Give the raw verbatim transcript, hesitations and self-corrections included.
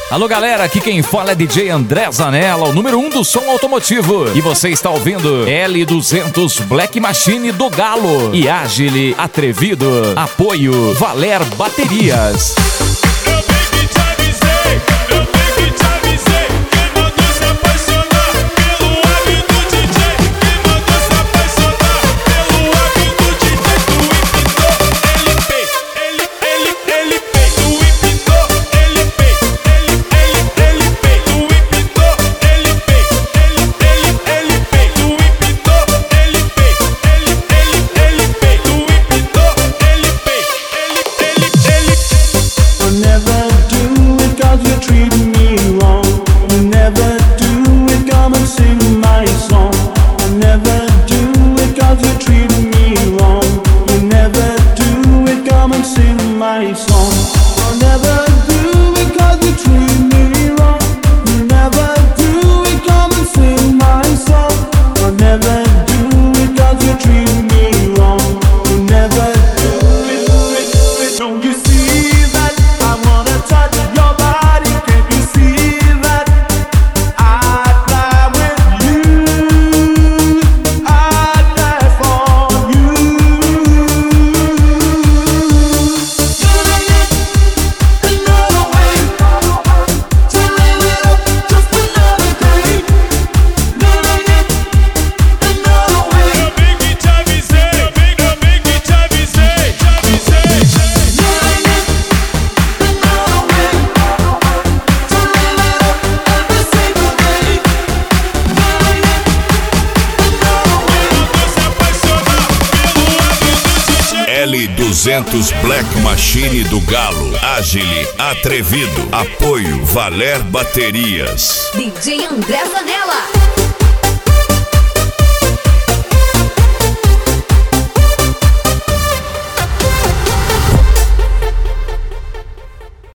Alô galera, aqui quem fala é D J André Zanella, o número um do som automotivo. E você está ouvindo L duzentos Black Machine do Galo e Agile Atrevido. Apoio Valer Baterias. L duzentos Black Machine do Galo, Agile Atrevido. Apoio Valer Baterias. D J André Zanella.